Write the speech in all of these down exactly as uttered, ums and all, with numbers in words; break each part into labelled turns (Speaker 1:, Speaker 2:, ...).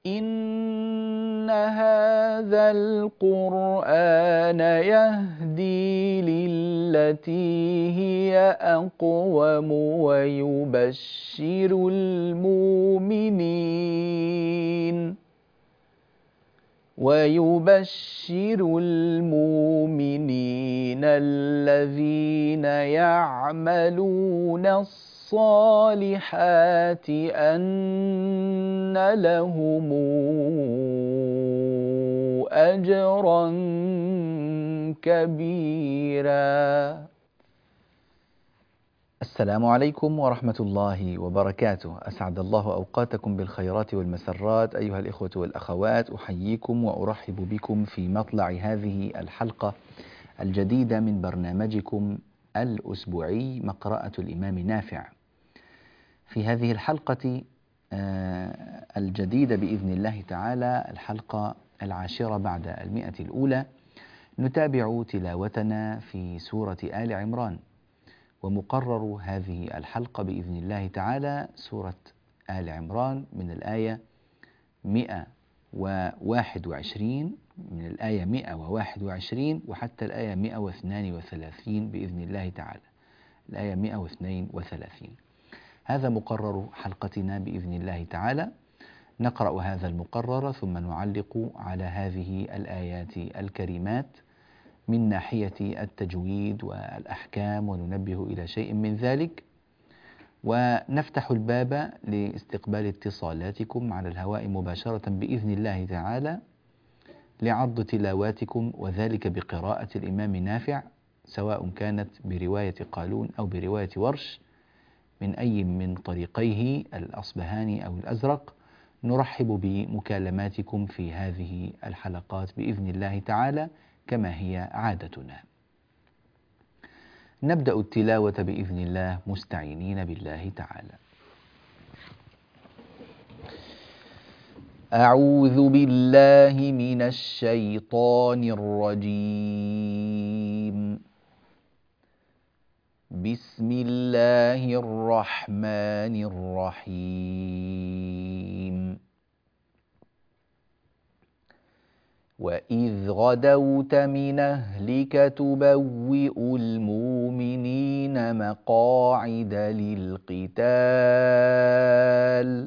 Speaker 1: إن هذا القرآن يهدي للتي هي أقوم ويبشر المؤمنين ويبشر المؤمنين الذين يعملون الصالحات أن لهم أجرا كبيرا. السلام عليكم ورحمة الله وبركاته. أسعد الله أوقاتكم بالخيرات والمسرات أيها الإخوة والأخوات، أحييكم وأرحب بكم في مطلع هذه الحلقة الجديدة من برنامجكم الأسبوعي مقرأة الإمام نافع. في هذه الحلقة الجديدة بإذن الله تعالى، الحلقة العاشرة بعد المئة الأولى، نتابع تلاوتنا في سورة آل عمران، ومقرر هذه الحلقة بإذن الله تعالى سورة آل عمران من الآية مئة وواحد وعشرين من الآية مئة وواحد وعشرين وحتى الآية مئة واثنان وثلاثين بإذن الله تعالى، الآية مئة واثنين وثلاثين. هذا مقرر حلقتنا بإذن الله تعالى. نقرأ هذا المقرر ثم نعلق على هذه الآيات الكريمات من ناحية التجويد والأحكام، وننبه إلى شيء من ذلك، ونفتح الباب لاستقبال اتصالاتكم على الهواء مباشرة بإذن الله تعالى لعرض تلاواتكم، وذلك بقراءة الإمام نافع، سواء كانت برواية قالون أو برواية ورش، من أي من طريقيه الأصبهاني أو الأزرق. نرحب بمكالماتكم في هذه الحلقات بإذن الله تعالى كما هي عادتنا. نبدأ التلاوة بإذن الله مستعينين بالله تعالى. أعوذ بالله من الشيطان الرجيم. بسم الله الرحمن الرحيم. وإذ غدوت من أهلك تبوئ المؤمنين مقاعد للقتال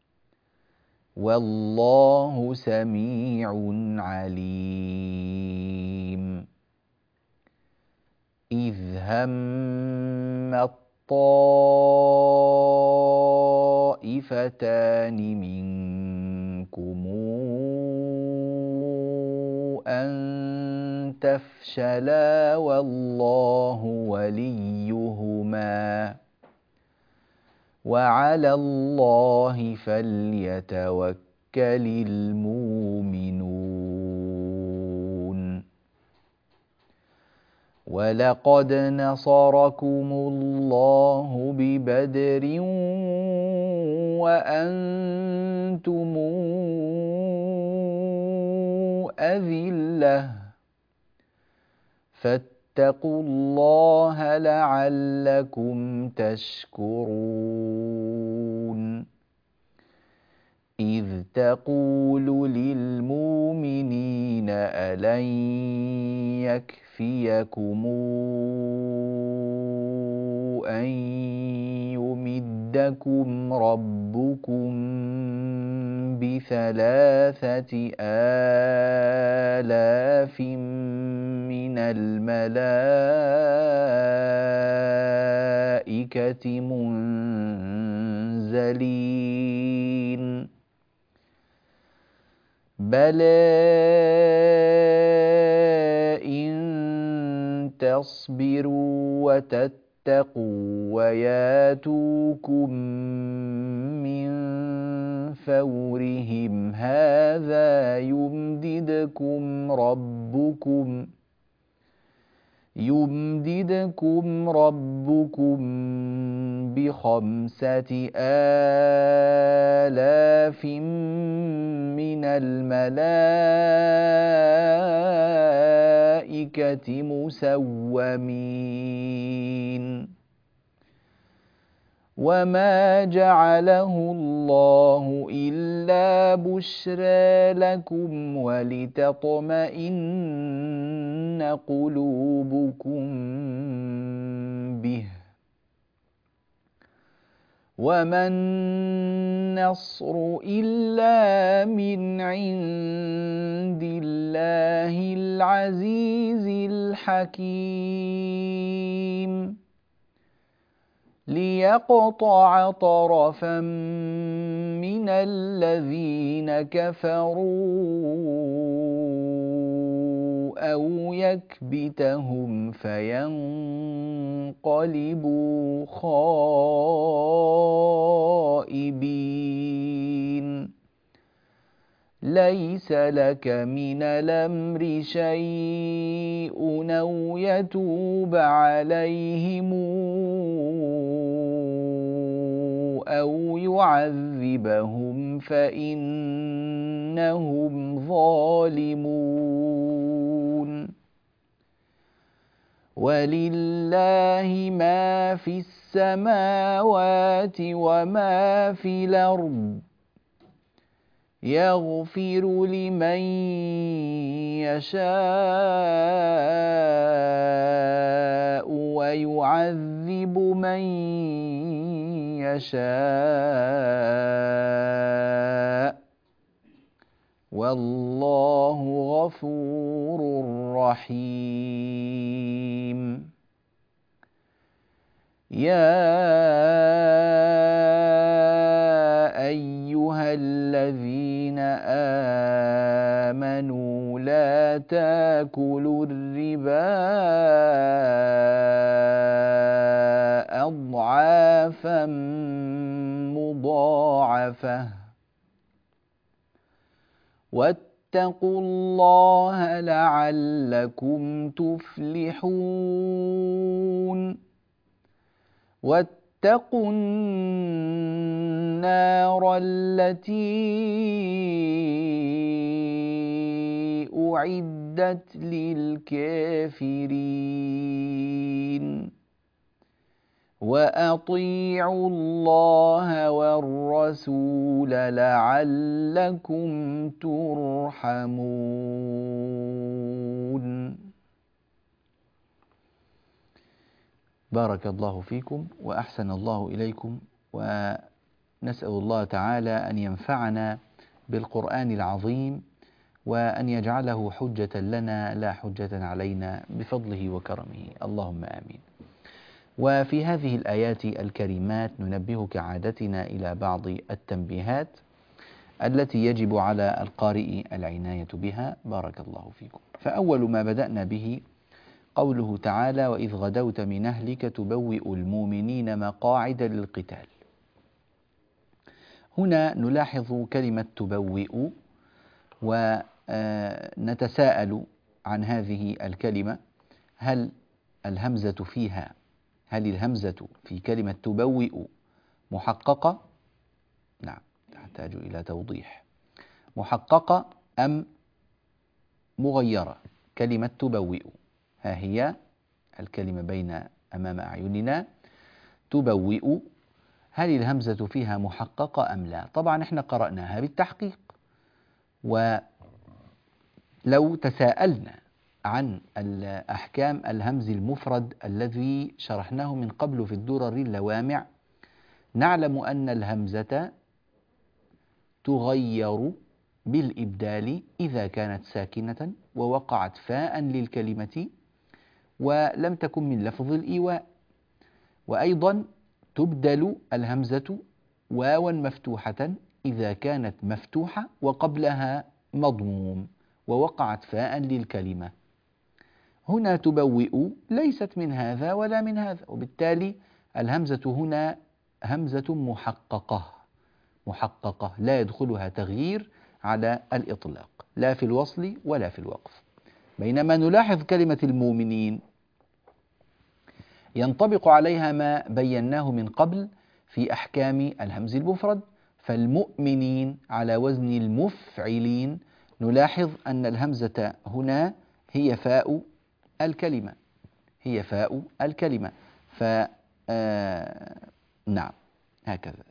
Speaker 1: والله سميع عليم. إذ هم الطائفتان منكم أن تفشلا والله وليهما وعلى الله فليتوكل المؤمنون. ولقد نصركم الله ببدر وأنتم أذلة فاتقوا الله لعلكم تشكرون. إذ تقول للمؤمنين ألن يكفيكم أن يمدكم ربكم بثلاثة آلاف من الملائكة منزلين؟ بلى إن تصبروا وتتقوا وياتوكم من فورهم هذا يمددكم ربكم يمددكم ربكم بخمسة آلاف من الملائكة مسومين. وما جعله الله إلا بشرى لكم ولتطمئن قلوبكم به وما النصر إلا من عند الله العزيز الحكيم ليقطع طرفا من الذين كفروا أو يكبتهم فينقلبوا خائبين ليس لك من الأمر شيء أو يتوب عليهم أو يعذبهم فإنهم ظالمون ولله ما في السماوات وما في الأرض يغفر لمن يشاء ويعذب من يشاء والله غفور رحيم يا أيها الذين آمنوا لا تأكلوا الربا أضعافا مضاعفة واتقوا الله لعلكم تفلحون واتقوا النار التي أعدت للكافرين وأطيعوا الله والرسول لعلكم ترحمون. بارك الله فيكم وأحسن الله إليكم، ونسأل الله تعالى أن ينفعنا بالقرآن العظيم وأن يجعله حجة لنا لا حجة علينا بفضله وكرمه، اللهم آمين. وفي هذه الآيات الكريمات ننبه كعادتنا إلى بعض التنبيهات التي يجب على القارئ العناية بها. بارك الله فيكم. فأول ما بدأنا به قوله تعالى: وإذ غدوت من أهلك تبوئ المؤمنين مقاعد للقتال. هنا نلاحظ كلمة تبوئ ونتساءل عن هذه الكلمة، هل الهمزة فيها هل الهمزة في كلمة تبوئ محققة؟ نعم، تحتاج إلى توضيح. محققة أم مغيرة؟ كلمة تبوئ، ها هي الكلمة بين أمام أعيننا، تبوئ، هل الهمزة فيها محققة أم لا؟ طبعا احنا قرأناها بالتحقيق، ولو تساءلنا عن الأحكام الهمز المفرد الذي شرحناه من قبل في الدرر اللوامع، نعلم أن الهمزة تغير بالإبدال إذا كانت ساكنة ووقعت فاء للكلمة ولم تكن من لفظ الإيواء، وأيضا تبدل الهمزة واوا مفتوحة إذا كانت مفتوحة وقبلها مضموم ووقعت فاء للكلمة. هنا تبوئ ليست من هذا ولا من هذا، وبالتالي الهمزة هنا همزة محققة محققة لا يدخلها تغيير على الإطلاق، لا في الوصل ولا في الوقف. بينما نلاحظ كلمة المؤمنين ينطبق عليها ما بيناه من قبل في أحكام الهمز المفرد، فالمؤمنين على وزن المفعلين نلاحظ أن الهمزة هنا هي فاء الكلمة هي فاء الكلمة ف آه نعم هكذا.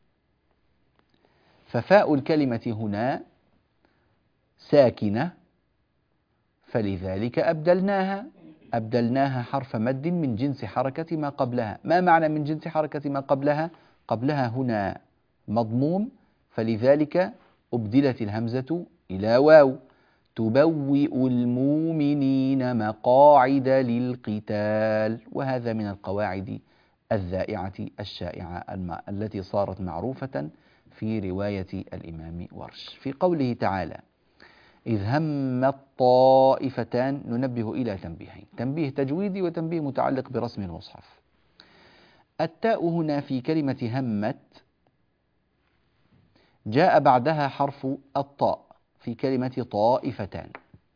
Speaker 1: ففاء الكلمة هنا ساكنة، فلذلك أبدلناها أبدلناها حرف مد من جنس حركة ما قبلها. ما معنى من جنس حركة ما قبلها؟ قبلها هنا مضموم، فلذلك أبدلت الهمزة إلى واو. تبوئ المؤمنين مقاعد للقتال، وهذا من القواعد الذائعة الشائعة التي صارت معروفة في رواية الإمام ورش. في قوله تعالى إذ هم الطائفتان ننبه إلى تنبيهين، تنبيه تجويدي وتنبيه متعلق برسم المصحف. التاء هنا في كلمة همت جاء بعدها حرف الطاء في كلمة طائفتان،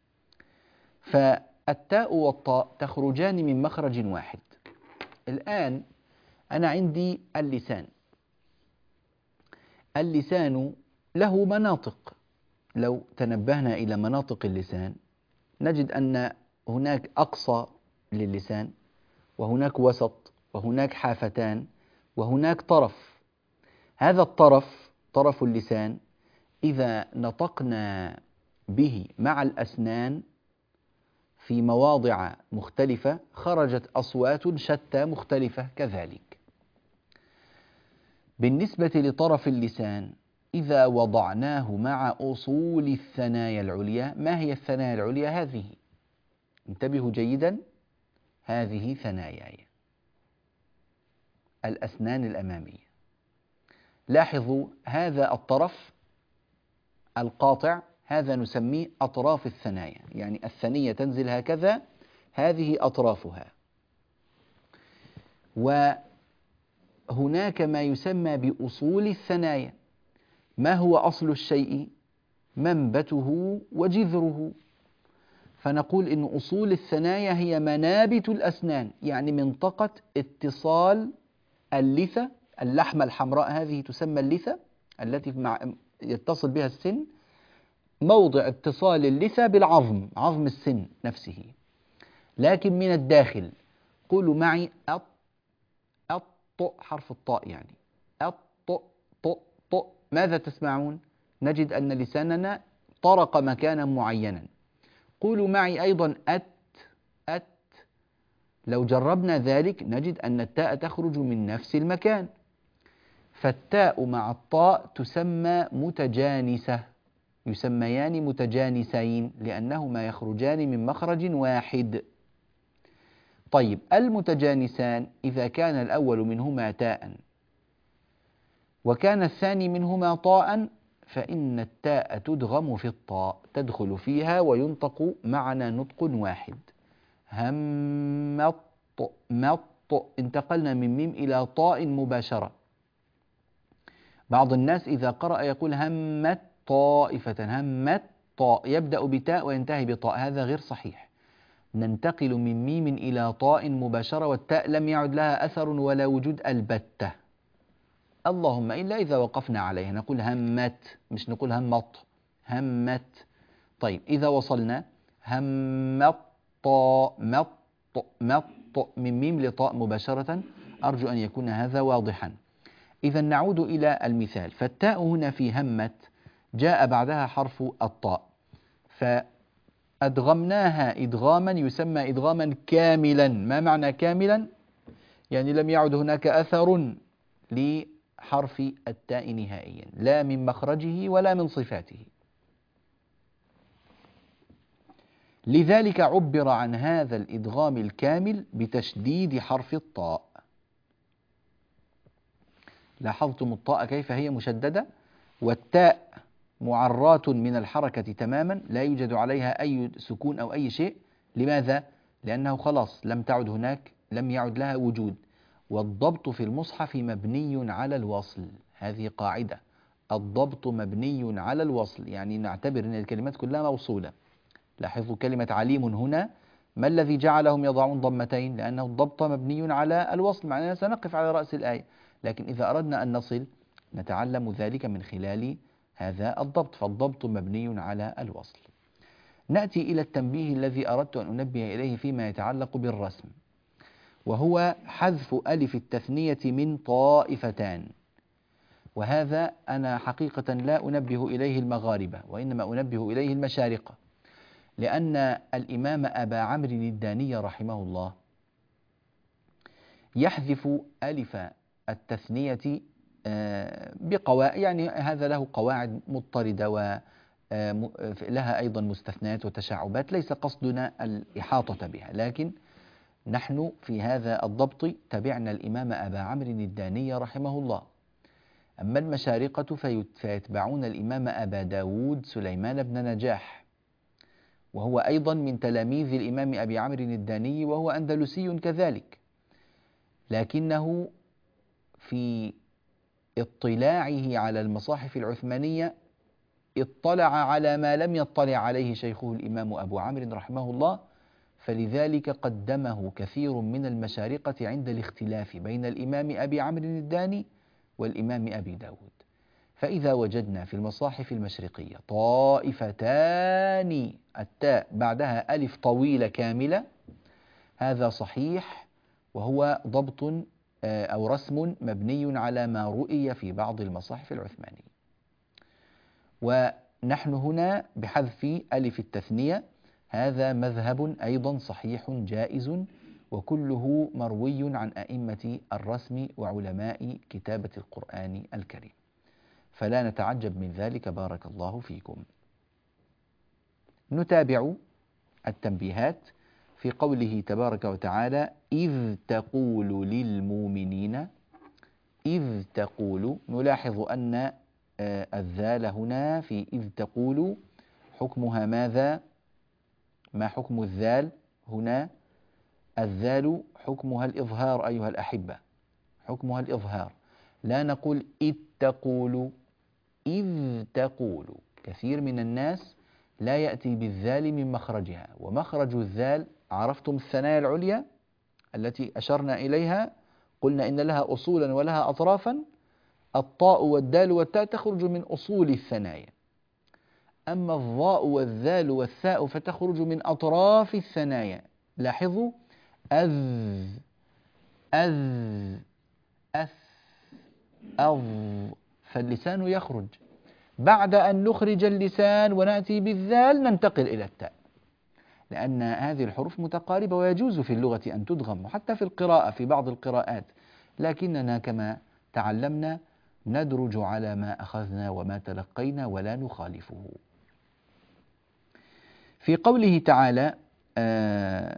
Speaker 1: فالتاء والطاء تخرجان من مخرج واحد. الآن أنا عندي اللسان، اللسان له مناطق. لو تنبهنا إلى مناطق اللسان نجد أن هناك أقصى للسان، وهناك وسط، وهناك حافتان، وهناك طرف. هذا الطرف طرف اللسان إذا نطقنا به مع الأسنان في مواضع مختلفة خرجت أصوات شتى مختلفة كذلك. بالنسبة لطرف اللسان إذا وضعناه مع أصول الثنايا العليا، ما هي الثنايا العليا؟ هذه، انتبهوا جيدا، هذه ثناياي الأسنان الأمامية. لاحظوا هذا الطرف القاطع هذا نسميه أطراف الثنايا، يعني الثنية تنزل هكذا، هذه أطرافها. وهناك ما يسمى بأصول الثنايا. ما هو أصل الشيء؟ منبته وجذره. فنقول إن أصول الثنايا هي منابت الأسنان، يعني منطقة اتصال اللثة، اللحمة الحمراء هذه تسمى اللثة التي مع يتصل بها السن، موضع اتصال اللثة بالعظم، عظم السن نفسه، لكن من الداخل. قولوا معي أط أط، حرف الطاء يعني أط ط ط. ماذا تسمعون؟ نجد أن لساننا طرق مكانا معينا. قولوا معي أيضا أت أت. لو جربنا ذلك نجد أن التاء تخرج من نفس المكان. فالتاء مع الطاء تسمى متجانسة، يسميان متجانسين لأنهما يخرجان من مخرج واحد. طيب المتجانسان إذا كان الأول منهما تاء وكان الثاني منهما طاء فإن التاء تدغم في الطاء، تدخل فيها وينطق معنا نطق واحد. همط مط، انتقلنا من ميم إلى طاء مباشرة. بعض الناس إذا قرأ يقول همت طائفة، همت طاء، يبدأ بتاء وينتهي بطاء، هذا غير صحيح. ننتقل من ميم إلى طاء مباشرة، والتاء لم يعد لها أثر ولا وجود البتة، اللهم إلا إذا وقفنا عليها نقول همت، مش نقول همط، همت. طيب إذا وصلنا همت طاء مط مط من ميم لطاء مباشرة، أرجو أن يكون هذا واضحا. إذا نعود إلى المثال. فالتاء هنا في همت جاء بعدها حرف الطاء، فأدغمناها إدغاما يسمى إدغاما كاملا. ما معنى كاملا؟ يعني لم يعد هناك أثر لحرف التاء نهائيا، لا من مخرجه ولا من صفاته. لذلك عبر عن هذا الإدغام الكامل بتشديد حرف الطاء. لاحظتم الطاء كيف هي مشددة؟ والتاء معراة من الحركة تماما، لا يوجد عليها أي سكون أو أي شيء. لماذا؟ لأنه خلاص لم تعد هناك، لم يعد لها وجود. والضبط في المصحف مبني على الوصل، هذه قاعدة، الضبط مبني على الوصل، يعني نعتبر أن الكلمات كلها موصولة. لاحظوا كلمة عليم هنا، ما الذي جعلهم يضعون ضمتين؟ لأنه الضبط مبني على الوصل، معناها سنقف على رأس الآية. لكن إذا أردنا أن نصل نتعلم ذلك من خلال هذا الضبط، فالضبط مبني على الوصل. نأتي إلى التنبيه الذي أردت أن أنبه إليه فيما يتعلق بالرسم، وهو حذف ألف التثنية من طائفتان. وهذا أنا حقيقة لا أنبه إليه المغاربة، وإنما أنبه إليه المشارقة، لأن الإمام أبا عمرو الداني رحمه الله يحذف ألف التثنية بقواعد، يعني هذا له قواعد مضطردة ولها أيضا مستثنات وتشعبات، ليس قصدنا الإحاطة بها، لكن نحن في هذا الضبط تبعنا الإمام أبا عمرو الداني رحمه الله. أما المشارقة فيتبعون الإمام أبا داود سليمان بن نجاح، وهو أيضا من تلاميذ الإمام أبي عمرو الداني، وهو أندلسي كذلك، لكنه في اطلاعه على المصاحف العثمانية اطلع على ما لم يطلع عليه شيخه الإمام أبو عمرو رحمه الله، فلذلك قدمه كثير من المشارقة عند الاختلاف بين الإمام أبي عمرو الداني والإمام أبي داود. فإذا وجدنا في المصاحف المشرقية طائفتان التاء بعدها ألف طويلة كاملة، هذا صحيح، وهو ضبط أو رسم مبني على ما رؤي في بعض المصاحف العثمانية. ونحن هنا بحذف ألف التثنية، هذا مذهب أيضا صحيح جائز، وكله مروي عن أئمة الرسم وعلماء كتابة القرآن الكريم، فلا نتعجب من ذلك، بارك الله فيكم. نتابع التنبيهات في قوله تبارك وتعالى: إذ تقول للمؤمنين. إذ تقول، نلاحظ أن الذال هنا في إذ تقول حكمها ماذا؟ ما حكم الذال هنا؟ الذال حكمها الإظهار أيها الأحبة، حكمها الإظهار، لا نقول إذ تقول، إذ تقول. كثير من الناس لا يأتي بالذال من مخرجها، ومخرج الذال عرفتم الثنايا العليا التي أشرنا إليها، قلنا إن لها أصولا ولها أطرافا، الطاء والدال والتاء تخرج من أصول الثنايا، أما الظاء والذال والثاء فتخرج من أطراف الثنايا. لاحظوا: أذ، أذ، أث، أظ، فاللسان يخرج. بعد أن نخرج اللسان ونأتي بالذال ننتقل إلى التاء، لأن هذه الحروف متقاربة ويجوز في اللغة أن تدغم، وحتى في القراءة في بعض القراءات، لكننا كما تعلمنا ندرج على ما أخذنا وما تلقينا ولا نخالفه. في قوله تعالى آه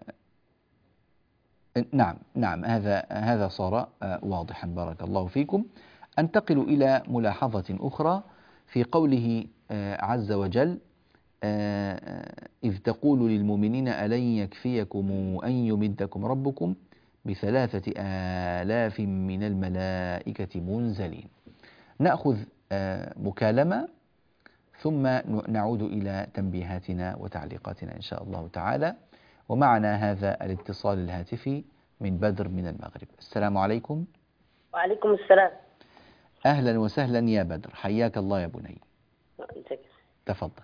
Speaker 1: نعم نعم هذا هذا صار آه واضحا، بارك الله فيكم. أنتقل إلى ملاحظة أخرى في قوله آه عز وجل: آه إذ تقول للمؤمنين ألن يكفيكم أن يمدكم ربكم بثلاثة آلاف من الملائكة منزلين. نأخذ آه مكالمة ثم نعود إلى تنبيهاتنا وتعليقاتنا إن شاء الله تعالى. ومعنا هذا الاتصال الهاتفي من بدر من المغرب. السلام عليكم.
Speaker 2: وعليكم السلام.
Speaker 1: أهلا وسهلا يا بدر، حياك الله يا بني.
Speaker 2: أنتك.
Speaker 1: تفضل.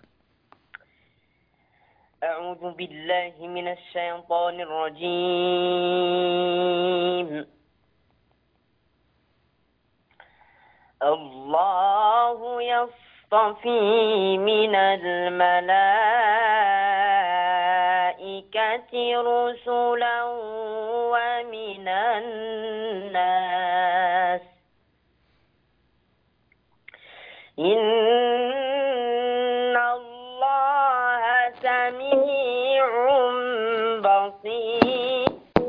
Speaker 2: أعوذ بالله من الشيطان الرجيم. الله يصطفي من الملائكة رسلا ومن الناس، إن الله سميع بصير.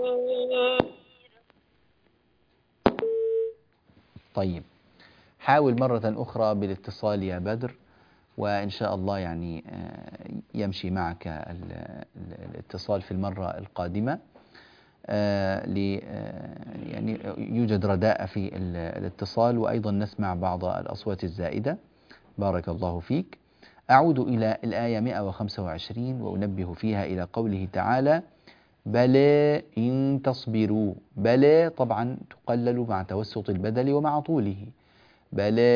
Speaker 1: طيب، حاول مرة أخرى بالاتصال يا بدر، وإن شاء الله يعني يمشي معك الاتصال في المرة القادمة، يعني يوجد رداء في الاتصال، وأيضا نسمع بعض الأصوات الزائدة. بارك الله فيك. أعود إلى الآية مئة وخمسة وعشرين وأنبه فيها إلى قوله تعالى: بلى إن تصبروا. بلى طبعا تقلل مع توسط البدل ومع طوله. بلى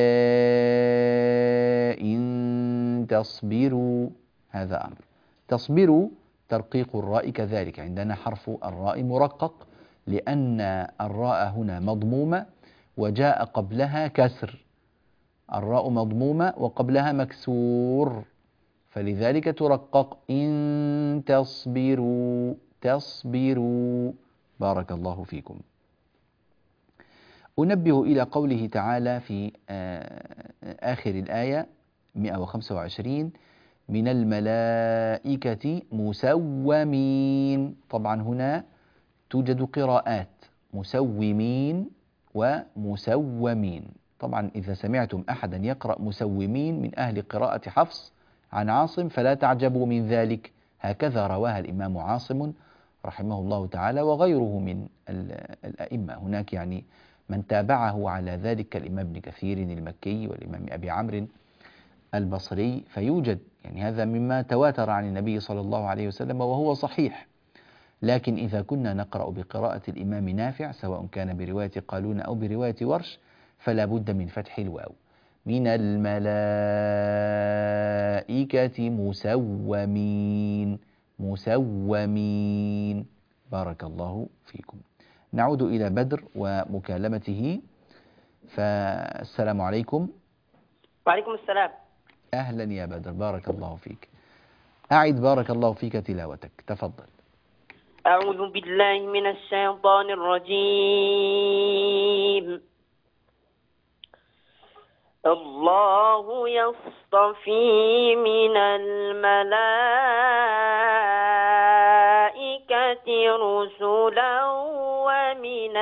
Speaker 1: إن تصبروا، هذا أمر. تصبروا ترقيق الراء كذلك، عندنا حرف الراء مرقق لأن الراء هنا مضمومة وجاء قبلها كسر، الراء مضمومة وقبلها مكسور، فلذلك ترقق إن تصبروا تصبروا. بارك الله فيكم. أنبه إلى قوله تعالى في آخر الآية مئة وخمسة وعشرين من الملائكة مسومين. طبعا هنا توجد قراءات مسومين ومسومين. طبعا إذا سمعتم أحدا يقرأ مسومين من أهل قراءة حفص عن عاصم فلا تعجبوا من ذلك، هكذا رواها الإمام عاصم رحمه الله تعالى وغيره من الأئمة. هناك يعني من تابعه على ذلك كالإمام ابن كثير المكي والإمام أبي عمرو البصري، فيوجد يعني هذا مما تواتر عن النبي صلى الله عليه وسلم وهو صحيح. لكن إذا كنا نقرأ بقراءة الإمام نافع سواء كان برواية قالون أو برواية ورش فلا بد من فتح الواو. من الملائكة مسومين مسومين. بارك الله فيكم. نعود إلى بدر ومكالمته. فالسلام عليكم.
Speaker 2: وعليكم السلام.
Speaker 1: أهلا يا بدر، بارك الله فيك. أعد بارك الله فيك تلاوتك، تفضل.
Speaker 2: أعوذ بالله من الشيطان الرجيم. الله يصطفي من الملائكة رسلا ومن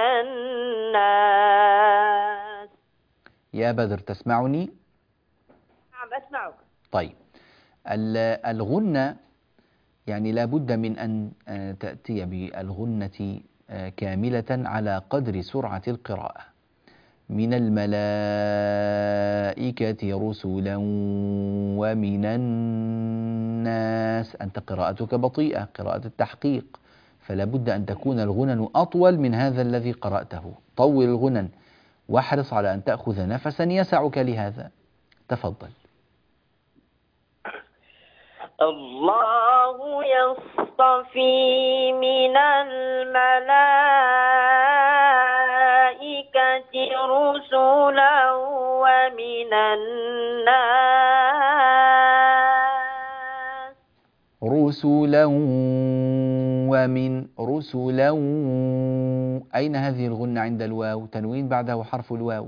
Speaker 2: الناس.
Speaker 1: يا بدر تسمعني؟
Speaker 2: نعم أسمعك.
Speaker 1: طيب، الغنة يعني لا بد من أن تأتي بالغنة كاملة على قدر سرعة القراءة. من الملائكة رسلا ومن الناس. أنت قراءتك بطيئة، قراءة التحقيق، فلا بد أن تكون الغنن أطول من هذا الذي قرأته. طول الغنن واحرص على أن تأخذ نفسا يسعك لهذا. تفضل.
Speaker 2: الله يصطفي من الملائكة رسلا ومن الناس.
Speaker 1: رسلا ومن رسلا. أين هذه الغنة عند الواو؟ تنوين بعده حرف الواو.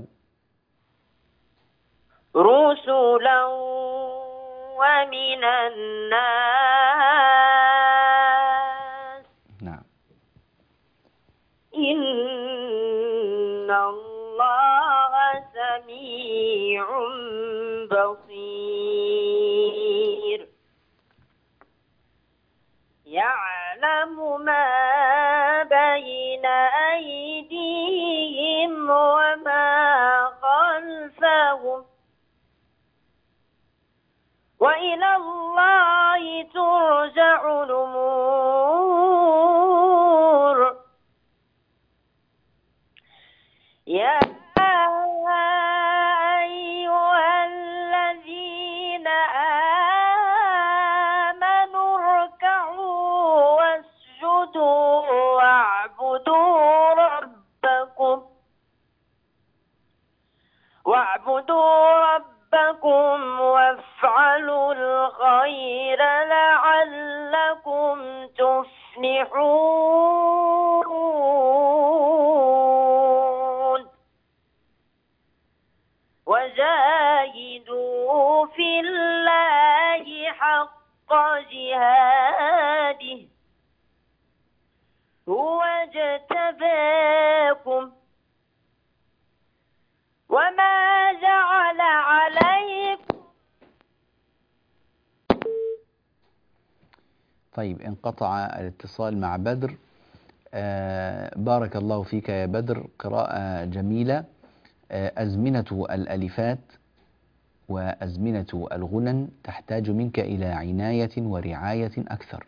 Speaker 2: رسلا ومن الناس.
Speaker 1: نعم.
Speaker 2: إن الله سميع بصير يعلم ما بين أيديهم وما خلفهم وإلى الله ترجع الأمور. يا أيها الذين آمنوا اركعوا واسجدوا واعبدوا ربكم واعبدوا ربكم وافعلوا الخير لعلكم تفلحون. وجاهدوا في الله حق جهاده هو اجتباكم وما جعل عليكم.
Speaker 1: طيب، انقطع الاتصال مع بدر. آه بارك الله فيك يا بدر، قراءة جميلة. آه أزمنة الألفات وأزمنة الغنن تحتاج منك إلى عناية ورعاية أكثر.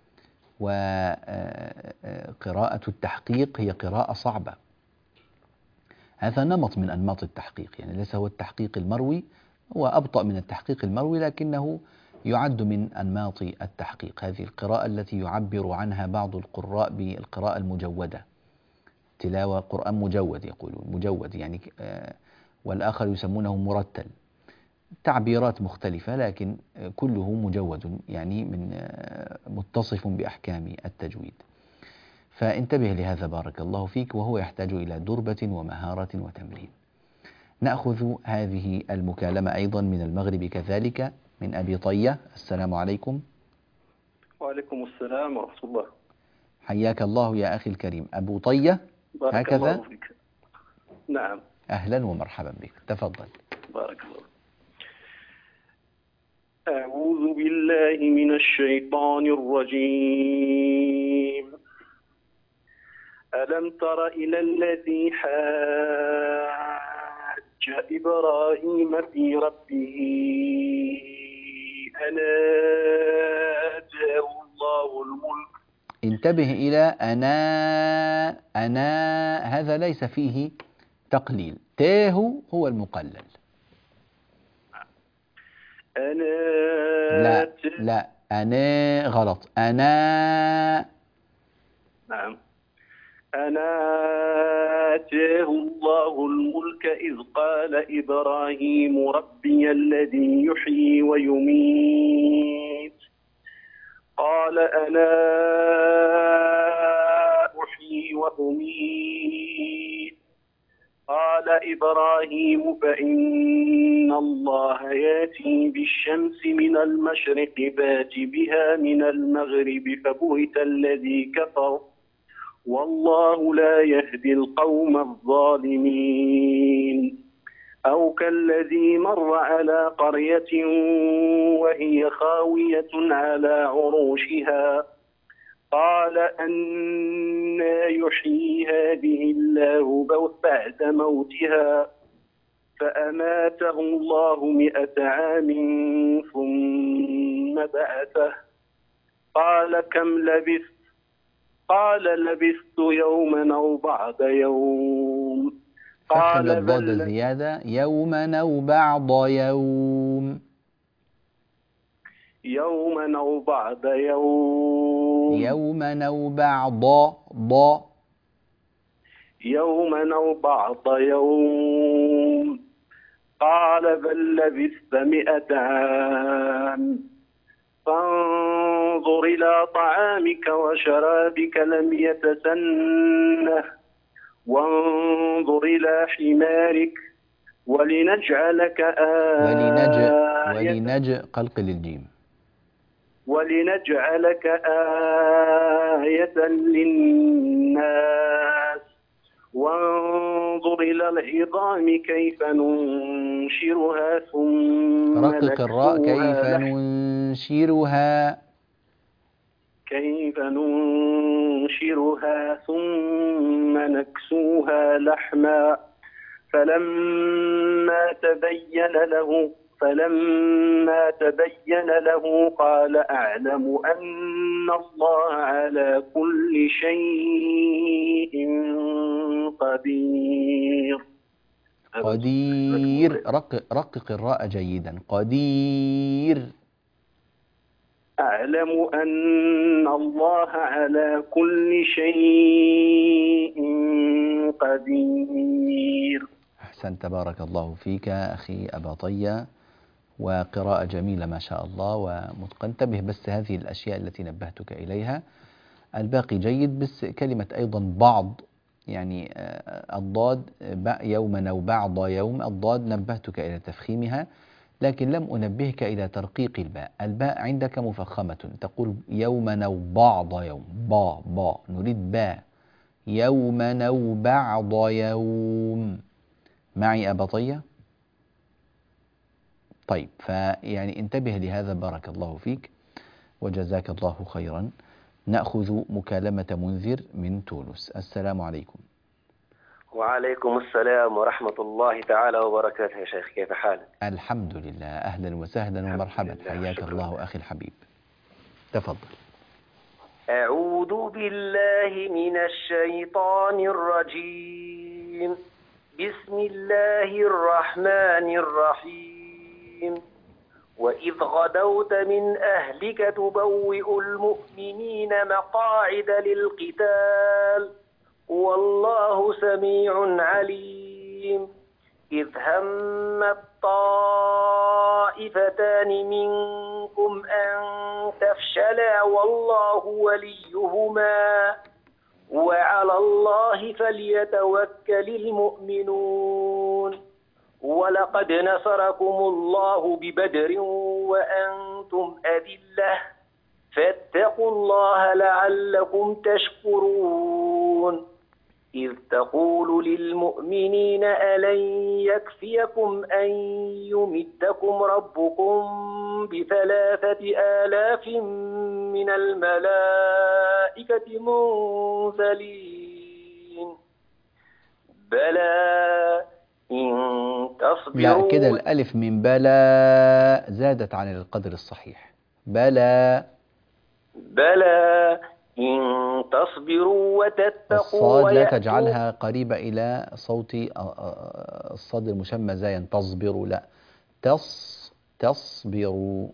Speaker 1: وقراءة التحقيق هي قراءة صعبة. هذا نمط من أنماط التحقيق، يعني ليس هو التحقيق المروي، هو أبطأ من التحقيق المروي لكنه يعد من أنماط التحقيق. هذه القراءة التي يعبر عنها بعض القراء بالقراءة المجودة، تلاوة قرآن مجود يقولون، مجود يعني والآخر يسمونه مرتل، تعبيرات مختلفة لكن كله مجود، يعني من متصف بأحكام التجويد. فانتبه لهذا بارك الله فيك، وهو يحتاج إلى دربة ومهارة وتمرين. نأخذ هذه المكالمة أيضا من المغرب كذلك، من أبي طية. السلام عليكم.
Speaker 3: وعليكم السلام ورحمة الله.
Speaker 1: حياك الله يا أخي الكريم. أبو طية
Speaker 3: بارك
Speaker 1: هكذا؟
Speaker 3: الله فيك. نعم.
Speaker 1: أهلا ومرحبا بك، تفضل.
Speaker 3: بارك الله. أعوذ بالله من الشيطان الرجيم. ألم تر إلى الذي حاج إبراهيم في ربه أن آتاه الله الملك.
Speaker 1: انتبه إلى أنا أنا، هذا ليس فيه تقليل، تاه هو المقلل.
Speaker 3: أنا
Speaker 1: لا لا أنا غلط، أنا.
Speaker 3: نعم. أنا آتاه الله الملك إذ قال إبراهيم ربي الذي يحيي ويميت قال أنا أحيي وأميت قال إبراهيم فإن الله يأتي بالشمس من المشرق فات بها من المغرب فبهت الذي كفر والله لا يهدي القوم الظالمين. أو كالذي مر على قرية وهي خاوية على عروشها قال أنى يحيي هذه الله بعد موتها فأماته الله مئة عام ثم بعثه قال كم لبثت قال لبثت يوما أو بعض يوم
Speaker 1: قال الضاد زيادة، يوما أو بعض يوم.
Speaker 3: يوما أو بعض يوم
Speaker 1: يوما أو بعض ض
Speaker 3: يوما أو بعض يوم قال بل لبثت مئة عام فانظر إلى طعامك وشرابك لم يتسنه وانظر إلى حمارك ولنجعلك
Speaker 1: ولنج
Speaker 3: آية
Speaker 1: ولنج قلقل الجيم
Speaker 3: ولنجعلك آية للناس وانظر إلى العظام كيف ننشرها ثم
Speaker 1: رقق الراء، كيف
Speaker 3: نكسوها
Speaker 1: ننشرها
Speaker 3: كيف ننشرها ثم نكسوها لحما فلما تبين له فلما تبين له قال أعلم أن الله على كل شيء قدير.
Speaker 1: قدير. رقق, رقق الراء جيدا. قدير.
Speaker 3: أعلم أن الله على كل شيء قدير.
Speaker 1: أحسنت، بارك الله فيك أخي أبا طية، وقراءة جميلة ما شاء الله ومتقن. انتبه بس هذه الأشياء التي نبهتك إليها، الباقي جيد. بس كلمة أيضا بعض، يعني الضاد يوما أو بعض يوم، الضاد نبهتك إلى تفخيمها لكن لم أنبهك إلى ترقيق الباء. الباء عندك مفخمة، تقول يوما أو بعض يوم، با با، نريد باء يوما أو بعض يوم. معي أبا طية؟ طيب، فيعني انتبه لهذا بارك الله فيك وجزاك الله خيرا. نأخذ مكالمة منذر من تونس. السلام عليكم.
Speaker 4: وعليكم السلام ورحمة الله تعالى وبركاته. يا شيخ كيف حالك؟
Speaker 1: الحمد لله، أهلا وسهلا ومرحبا، حياك الله أخي الحبيب، تفضل.
Speaker 4: أعوذ بالله من الشيطان الرجيم. بسم الله الرحمن الرحيم. وإذ غدوت من أهلك تبوئ المؤمنين مقاعد للقتال والله سميع عليم. إذ هم الطائفتان منكم أن تفشلا والله وليهما وعلى الله فليتوكل المؤمنون ولقد نصركم الله ببدر وأنتم أذلة فاتقوا الله لعلكم تشكرون إذ تقول للمؤمنين ألن يكفيكم أن يمدكم ربكم بثلاثة آلاف من الملائكة منزلين بلى إن تصبروا.
Speaker 1: لا كده الألف من بلى زادت عن القدر الصحيح. بلى
Speaker 4: بلى إن تصبروا وتتقوا
Speaker 1: الصاد لا تجعلها قريبة إلى صوت الصاد المشمى زي تصبروا، لا تص تصبروا.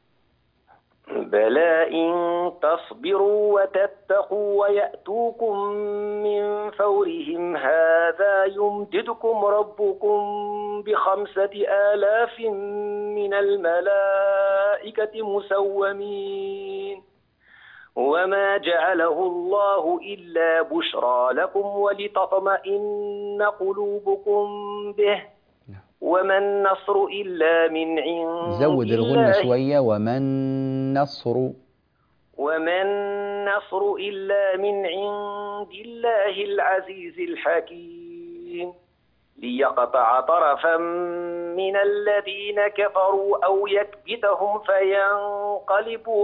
Speaker 4: بلى إن تصبروا وتتقوا ويأتوكم من فورهم هذا يمددكم ربكم بخمسة آلاف من الملائكة مسومين وما جعله الله إلا بشرى لكم ولتطمئن قلوبكم به وما النصر إلا من عند
Speaker 1: زود الغنة شوية. وما النصر
Speaker 4: وما النصر إلا من عند الله العزيز الحكيم ليقطع طرفا من الذين كفروا أو يكبتهم فينقلبوا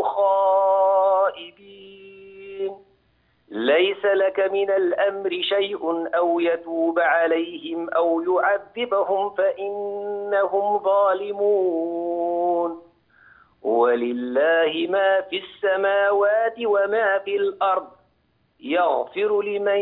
Speaker 4: خائبين ليس لك من الأمر شيء أو يتوب عليهم أو يعذبهم فإنهم ظالمون ولله ما في السماوات وما في الأرض يغفر لمن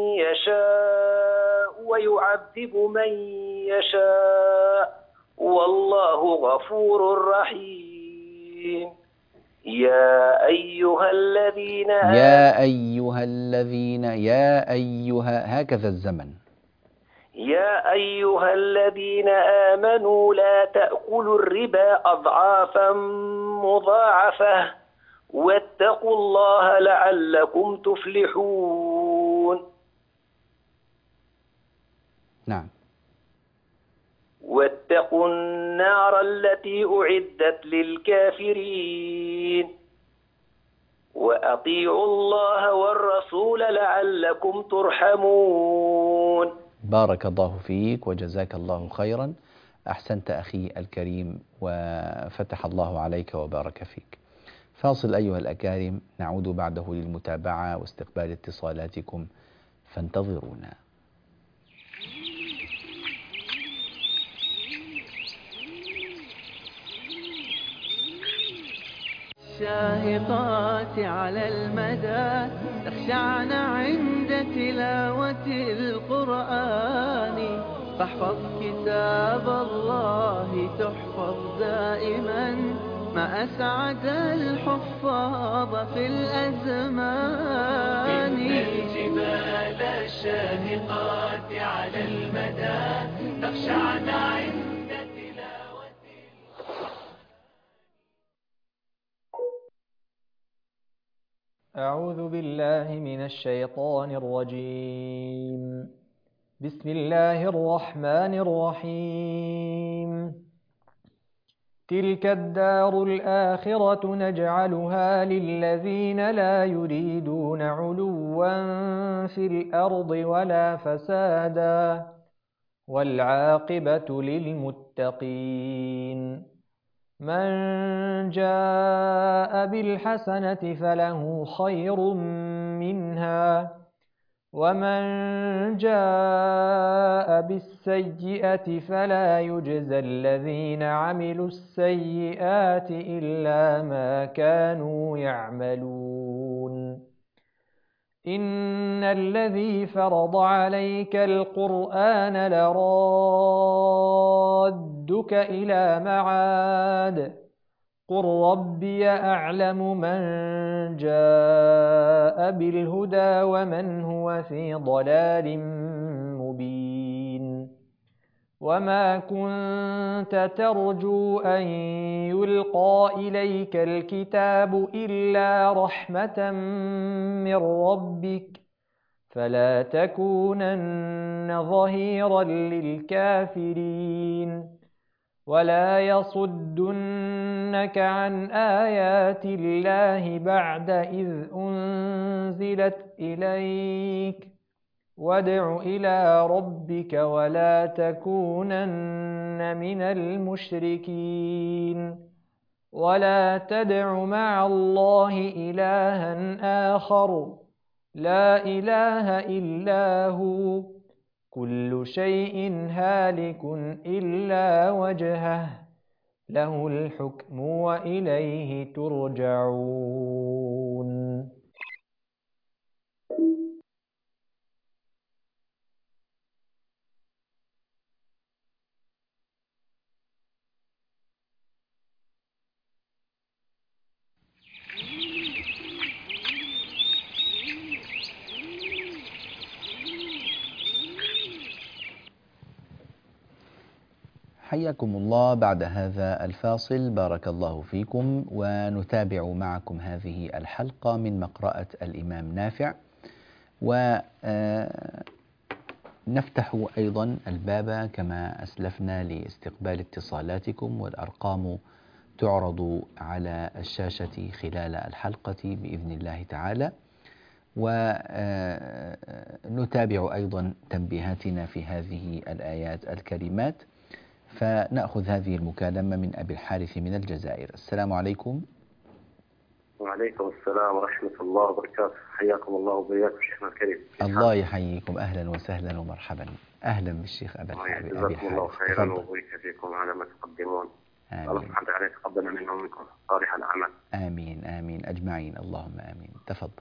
Speaker 4: يشاء ويعذب من يشاء والله غفور رحيم يا أيها الذين
Speaker 1: يا أيها الذين يا أيها هكذا الزمن
Speaker 4: يا أيها الذين آمنوا لا تأكلوا الربا أضعافا مضاعفة واتقوا الله لعلكم تفلحون.
Speaker 1: نعم.
Speaker 4: واتقوا النار التي أعدت للكافرين وأطيعوا الله والرسول لعلكم ترحمون.
Speaker 1: بارك الله فيك وجزاك الله خيرا، أحسنت أخي الكريم وفتح الله عليك وبارك فيك. فاصل أيها الأكارم، نعود بعده للمتابعة واستقبال اتصالاتكم فانتظرونا.
Speaker 5: الشاهقات على المدى تخشعن عند تلاوة القرآن فاحفظ كتاب الله تحفظ دائما ما أسعد الحفاظ في الأزمان. إن الجبال الشاهقات على المدى تخشعن عند
Speaker 6: أعوذ بالله من الشيطان الرجيم. بسم الله الرحمن الرحيم. تلك الدار الآخرة نجعلها للذين لا يريدون علوا في الأرض ولا فسادا والعاقبة للمتقين. من جاء بالحسنة فله خير منها ومن جاء بالسيئة فلا يجزى الذين عملوا السيئات إلا ما كانوا يعملون. إن الذي فرض عليك القرآن لرادك إلى معاد قل ربي أعلم من جاء بالهدى ومن هو في ضلال مبين. وما كنت ترجو أن يلقى إليك الكتاب إلا رحمة من ربك فلا تكونن ظهيرا للكافرين ولا يصدنك عن آيات الله بعد إذ أنزلت إليك وادع إلى ربك ولا تكونن من المشركين ولا تدع مع الله إلها آخر لا إله إلا هو كل شيء هالك إلا وجهه له الحكم وإليه ترجعون.
Speaker 1: حياكم الله بعد هذا الفاصل، بارك الله فيكم، ونتابع معكم هذه الحلقة من مقرأة الإمام نافع، ونفتح أيضا الباب كما أسلفنا لاستقبال اتصالاتكم، والأرقام تعرض على الشاشة خلال الحلقة بإذن الله تعالى، ونتابع أيضا تنبيهاتنا في هذه الآيات الكريمات. فنأخذ هذه المكالمة من أبي الحارث من الجزائر. السلام عليكم.
Speaker 4: وعليكم السلام ورحمة الله وبركاته. حياكم الله وبياكم شيخنا الكريم.
Speaker 1: الله يحييكم، أهلا وسهلا ومرحبا. أهلا بالشيخ أبي الحارث.
Speaker 4: جزاكم الله خيرا وبارك فيكم على ما تقدمون. الله سبحانه وتعالى يتقبل منا ومنكم صالح الأعمال.
Speaker 1: آمين آمين أجمعين، اللهم آمين. تفضل.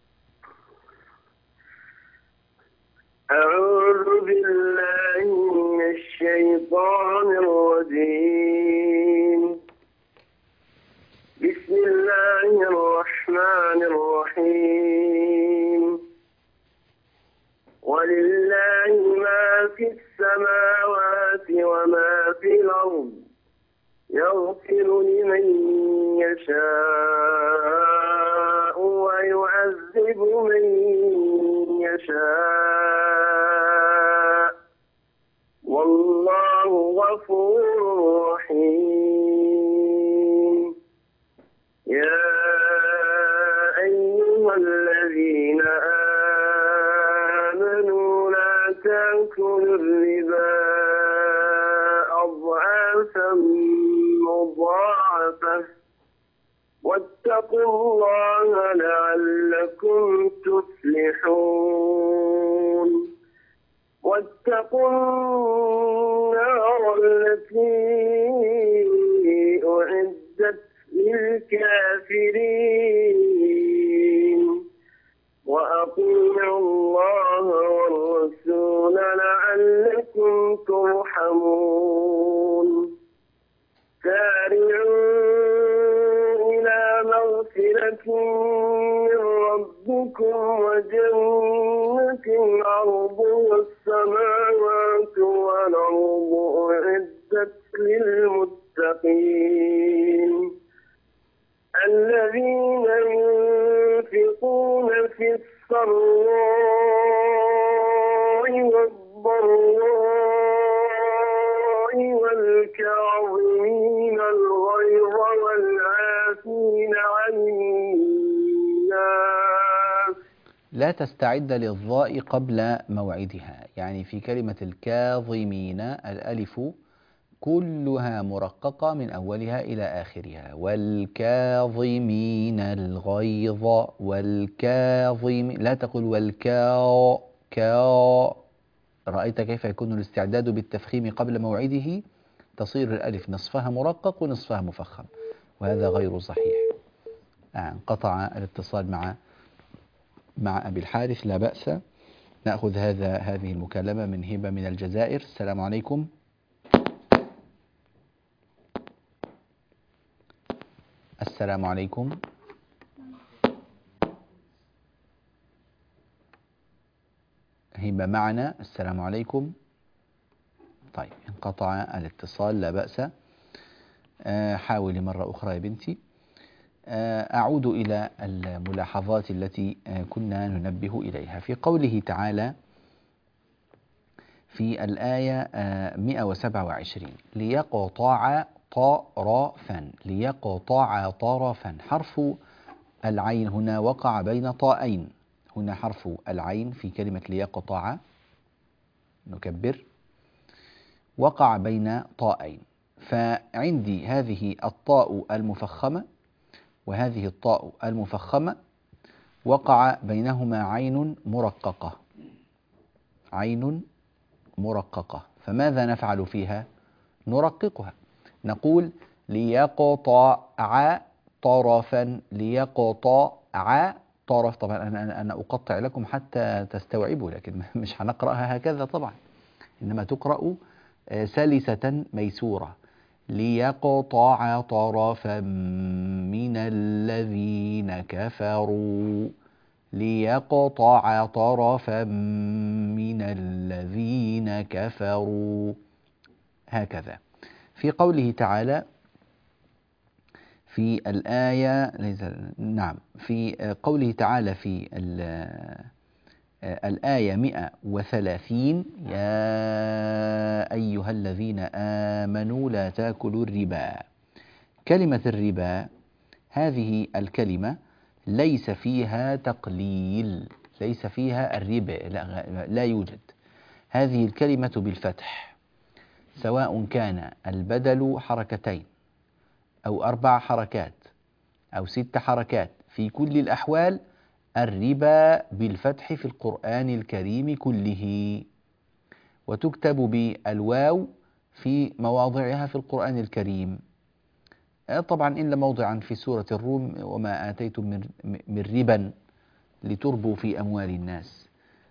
Speaker 3: أعوذ بالله من الشيطان الرجيم. بسم الله الرحمن الرحيم. ولله ما في السماوات وما في الأرض يغفر لمن يشاء ويعذب من يشاء والله غفور رحيم. يا أيها الذين آمنوا لا تأكلوا الربا أضعافا مضاعفة واتقوا الله لعلكم تفلحون. واتقوا النار التي أعدت للكافرين وأطيعوا الله والرسول لعلكم ترحمون. سارعوا إلى مغفرة من ربكم وجنة عرضها السماوات والأرض أعدت للمتقين الذين ينفقون في السراء والضراء والكاظمين الغيظ والعافين عن الناس.
Speaker 1: لا تستعد للضاء قبل موعدها، يعني في كلمة الكاظمين الألف كلها مرققة من أولها إلى آخرها. والكاظمين الغيظ والكاظم، لا تقل والكا كا. رأيت كيف يكون الاستعداد بالتفخيم قبل موعده؟ تصير الألف نصفها مرقق ونصفها مفخم، وهذا غير صحيح. انقطع الاتصال مع مع أبي الحارث، لا بأس. نأخذ هذا هذه المكالمة من هبة من الجزائر. السلام عليكم. السلام عليكم. هبة معنا. السلام عليكم. طيب انقطع الاتصال، لا بأس. آه، حاولي مرة أخرى يا بنتي. آه، أعود إلى الملاحظات التي آه، كنا ننبه إليها في قوله تعالى في الآية آه، مئة وسبعة وعشرين: ليقطع طرفا. ليقطع طرفا، حرف العين هنا وقع بين طائين. هنا حرف العين في كلمة ليقطع، نكبر، وقع بين طائين. فعندي هذه الطاء المفخمة وهذه الطاء المفخمة وقع بينهما عين مرققة. عين مرققة، فماذا نفعل فيها؟ نرققها، نقول ليقطع طرفا. ليقطع طرف. طبعا أنا أنا أقطع لكم حتى تستوعبوا، لكن مش هنقرأها هكذا طبعا، إنما تقرأ سلسة ميسورة. ليقطع طرفا من الذين كفروا. ليقطع طرفا من الذين كفروا، هكذا. في قوله تعالى في الآية، نعم، في قوله تعالى في الآية مئة وثلاثين: يا أيها الذين آمنوا لا تأكلوا الربا. كلمة الربا هذه الكلمة ليس فيها تقليل، ليس فيها الربا، لا, لا يوجد. هذه الكلمة بالفتح، سواء كان البدل حركتين أو أربع حركات أو ست حركات، في كل الأحوال الربا بالفتح في القرآن الكريم كله، وتكتب بالواو في مواضعها في القرآن الكريم. طبعا إلا موضعا في سورة الروم: وما آتيتم من ربا لتربوا في أموال الناس.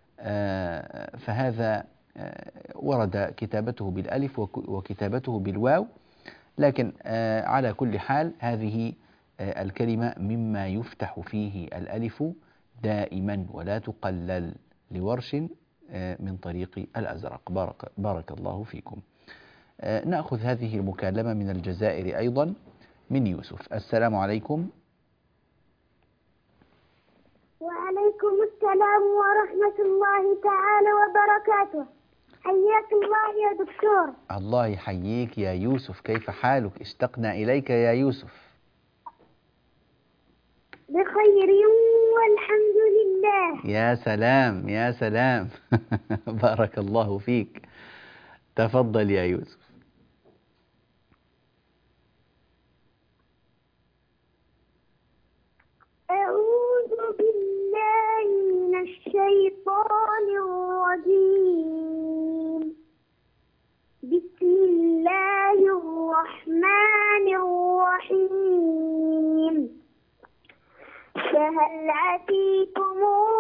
Speaker 1: فهذا ورد كتابته بالألف وكتابته بالواو، لكن على كل حال هذه الكلمة مما يفتح فيه الألف دائما ولا تقلل، لورش من طريق الأزرق. بارك, بارك الله فيكم. نأخذ هذه المكالمة من الجزائر أيضا، من يوسف. السلام عليكم.
Speaker 7: وعليكم السلام ورحمة الله تعالى وبركاته. حياك الله يا دكتور.
Speaker 1: الله يحييك يا يوسف، كيف حالك؟ اشتقنا إليك يا يوسف.
Speaker 7: بخير والحمد لله.
Speaker 1: يا سلام يا سلام. بارك الله فيك. تفضل يا يوسف.
Speaker 7: أعوذ بالله من الشيطان الرجيم. بسم الله الرحمن الرحيم. فهل عسيتم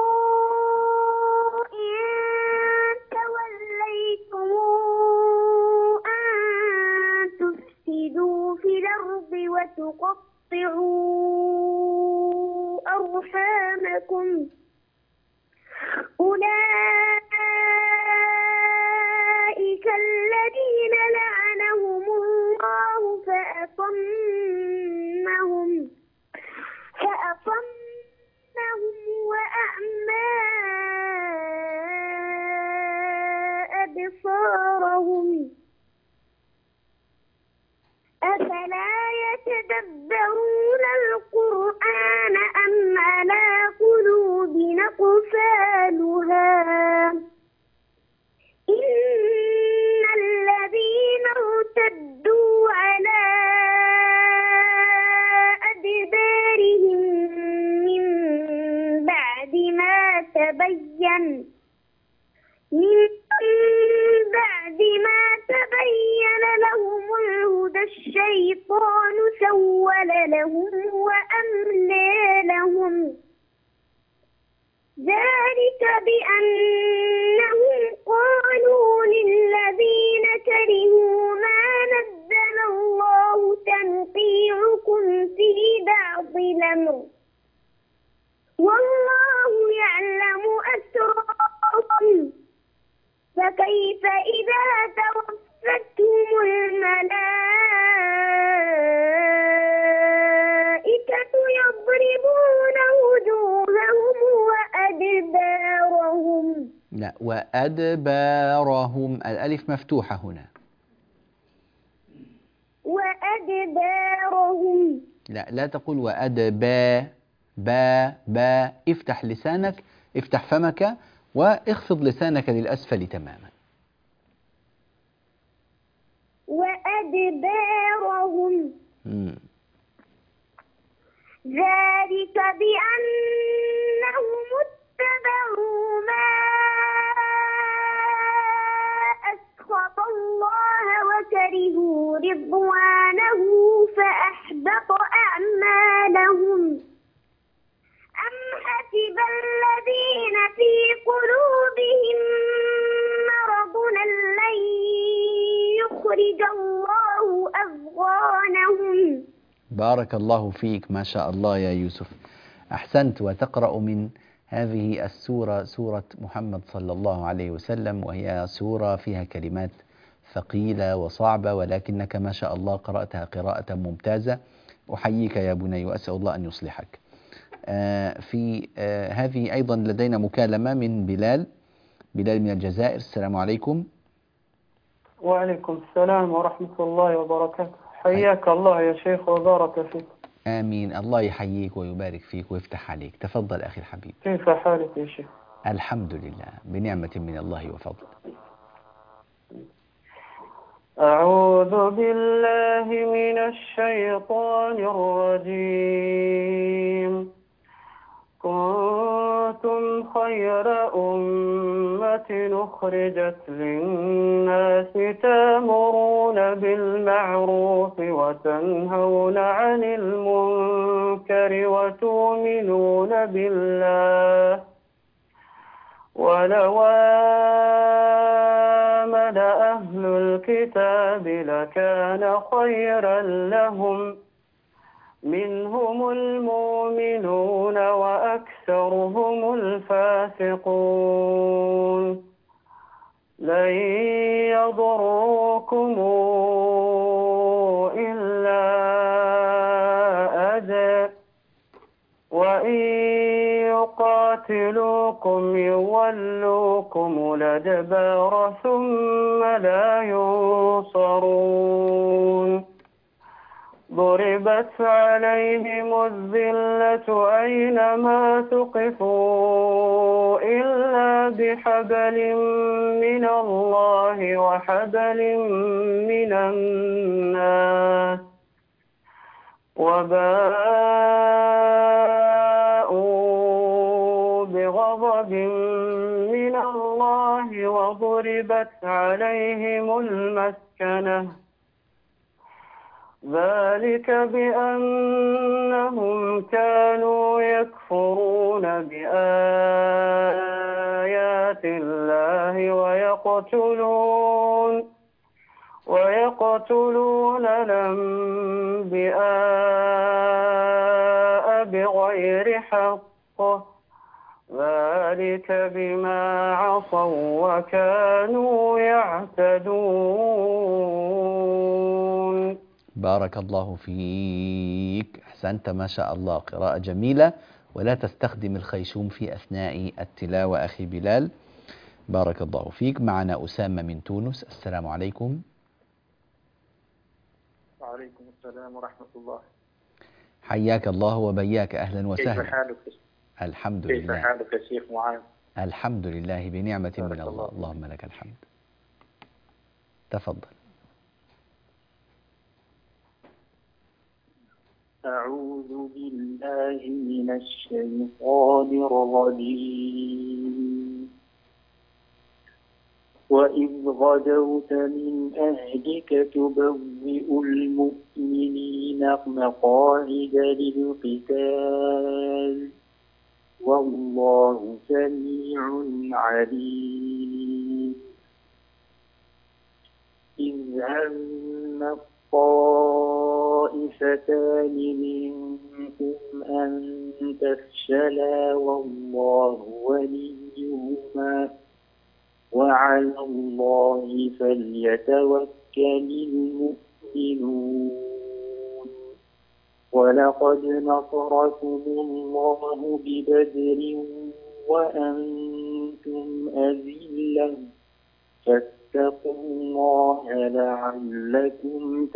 Speaker 7: إن توليتم أن تفسدوا في الأرض وتقطعوا أرحامكم؟ أولئك الذين لعنهم الله فأصمهم فأصمهم وأعمى أبصارهم. أفلا يتدبرون القرآن أم على قلوب أقفالها؟ إن الذين ارتدوا على أدبارهم من بعد ما تبين من بعد ما تبين لهم الهدى الشيطان سول لهم وأملى لهم. ذلك بأنهم قالوا للذين كرهوا ما نزل الله سنطيعكم في بعض الأمر والله يعلم أسراركم. فكيف إذا توفيتم حفتهم الملائكة يضربون وجوههم وأدبارهم.
Speaker 1: لا، وأدبارهم، الألف مفتوحة هنا.
Speaker 7: وأدبارهم.
Speaker 1: لا، لا تقول وأدبا، با با، افتح لسانك، افتح فمك واخفض لسانك للأسفل تماما.
Speaker 7: وأدبارهم.
Speaker 1: مم.
Speaker 7: ذلك بأنهم اتبعوا ما أسخط الله وكرهوا رضوانه فأحبط أعمالهم. أم حسب الذين في قلوبهم مرض أن لن يخرج الله أضغانهم.
Speaker 1: بارك الله فيك، ما شاء الله يا يوسف، أحسنت. وتقرأ من هذه السورة سورة محمد صلى الله عليه وسلم، وهي سورة فيها كلمات ثقيلة وصعبة، ولكنك ما شاء الله قرأتها قراءة ممتازة. أحييك يا بني وأسأل الله أن يصلحك. آه في آه هذه أيضا لدينا مكالمة من بلال بلال من الجزائر. السلام عليكم.
Speaker 8: وعليكم السلام ورحمة الله وبركاته. حياك الله يا شيخ وبارك فيك.
Speaker 1: آمين، الله يحييك ويبارك فيك ويفتح عليك. تفضل أخي الحبيب.
Speaker 8: كيف حالك يا شيخ؟
Speaker 1: الحمد لله، بنعمة من الله وفضل.
Speaker 8: أعوذ بالله من الشيطان الرجيم. كنتم خير أمة أخرجت للناس تأمرون بالمعروف وتنهون عن المنكر وتؤمنون بالله ولو آمن أهل الكتاب لكان خيرا لهم منهم المؤمنون وأكثرهم الفاسقون. لن يضروكم إلا أذى وإن يقاتلوكم يولوكم الأدبار ثم لا ينصرون. ضربت عليهم الذلة أينما ثقفوا إلا بحبل من الله وحبل من الناس وباءوا بغضب من الله وضربت عليهم المسكنة. ذلك بأنهم كانوا يكفرون بآيات الله ويقتلون ويقتلون الأنبياء بغير حق. ذلك بما عصوا وكانوا يعتدون.
Speaker 1: بارك الله فيك، أحسنت ما شاء الله، قراءة جميلة. ولا تستخدم الخيشوم في أثناء التلاوة أخي بلال. بارك الله فيك. معنا أسامة من تونس. السلام عليكم.
Speaker 9: وعليكم السلام ورحمة الله.
Speaker 1: حياك الله وبياك، أهلا وسهلا.
Speaker 9: كيف حالك؟
Speaker 1: الحمد
Speaker 9: كيف
Speaker 1: لله.
Speaker 9: كيف حالك يا شيخ معاذ؟
Speaker 1: الحمد لله بنعمة من
Speaker 9: بارك
Speaker 1: الله.
Speaker 9: الله.
Speaker 1: اللهم لك الحمد. تفضل.
Speaker 9: أعوذ بالله من الشيطان الرجيم. وإذ غدوت من أهلك تبوئ المؤمنين مقاعد للقتال والله سميع عليم. إذ هم الطائفتان منكم أن تفشلا والله وليهما وعلى الله فليتوكل المؤمنون ولقد نصركم الله ببدر وأنتم أذلة فاتقوا الله لعلكم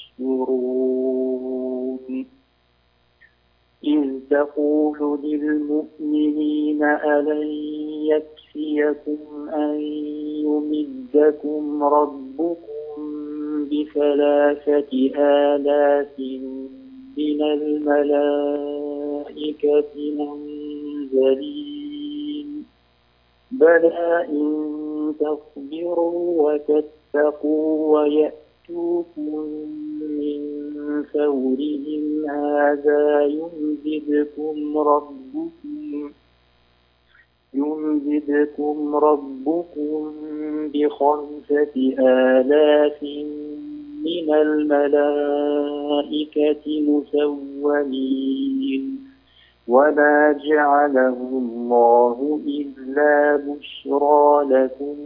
Speaker 9: تشكرون إذ تقول للمؤمنين ألن يكفيكم أن يمدكم ربكم بثلاثة آلاف من الملائكة منزلين بلى إن تصبروا وتتقوا ويأتوكم من فورهم هذا يمددكم ربكم يمددكم ربكم بخمسة آلاف من الملائكة مسومين وما جعله الله إلا بشرى لكم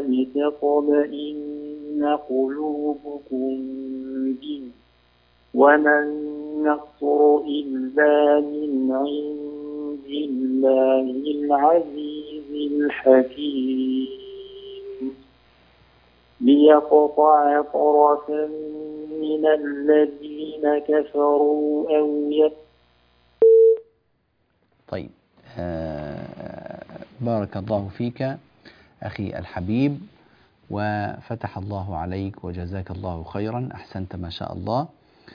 Speaker 9: ولتطمئن قلوبكم به وما النصر إلا من عند الله العزيز الحكيم ليقطع طرفا من الذين كفروا أو يت
Speaker 1: طيب آه بارك الله فيك أخي الحبيب وفتح الله عليك وجزاك الله خيرا، أحسنت ما شاء الله.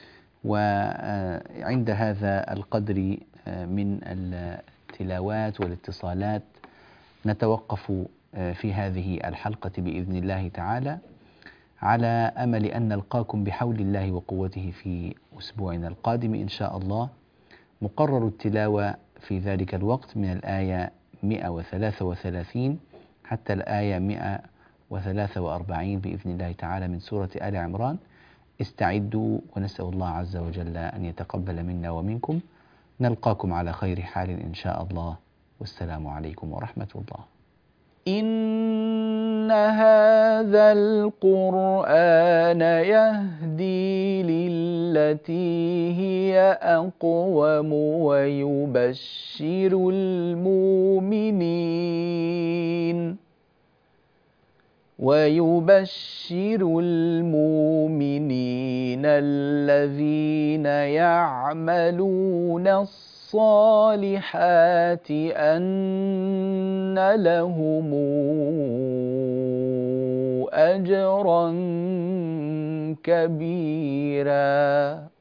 Speaker 1: وعند هذا القدر من التلاوات والاتصالات نتوقف في هذه الحلقة بإذن الله تعالى، على أمل أن نلقاكم بحول الله وقوته في أسبوعنا القادم إن شاء الله. مقرر التلاوة في ذلك الوقت من الآية مئة وثلاثة وثلاثين حتى الآية مئة وثلاثة وأربعين بإذن الله تعالى من سورة آل عمران. استعدوا ونسأل الله عز وجل أن يتقبل منا ومنكم. نلقاكم على خير حال إن شاء الله، والسلام عليكم ورحمة الله. إن هذا القرآن يهدي للتي هي أقوم ويبشر المؤمنين ويبشر المؤمنين الذين يعملون الصالحات أن لهم أجرا كبيرا.